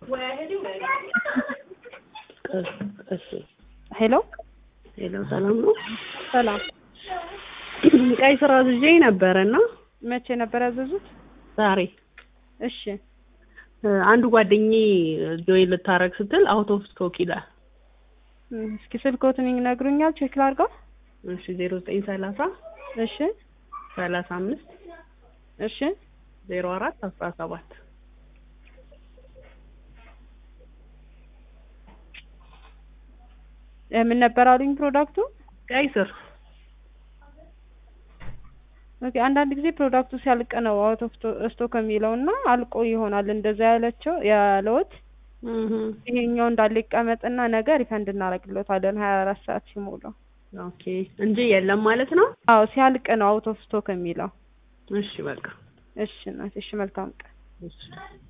እሺ ሄሎ ሄሎ፣ ሰላም ነው? ሰላም። ቀይ ስራ አዝዤ ነበርና መቼ ነበር ያዘዙት? ዛሬ። እሺ አንዱ ጓደኛዬ ጆይን ልታረግ ስትል አውት ኦፍ ስቶክ ይላል። እስኪ ስልክዎትን ይነግሩኛል? ቼክ ላድርገው። እሺ 0930 እሺ 35 እሺ 04 17 ምን ነበር አሉኝ ፕሮዳክቱ? ቀይ ስር። ኦኬ፣ አንዳንድ ጊዜ ፕሮዳክቱ ሲያልቅ ነው አውት ኦፍ ስቶክ የሚለውና አልቆ ይሆናል እንደዛ ያለዎት። ይሄኛው እንዳለ ይቀመጥና ነገ ሪፈንድ እናደርግልዎታለን 24 ሰዓት ሲሞላው። ኦኬ፣ እንጂ የለም ማለት ነው? አዎ ሲያልቅ ነው አውት ኦፍ ስቶክ የሚለው። እሺ በቃ እሺ እናቴ፣ እሺ መልካም ቀን። እሺ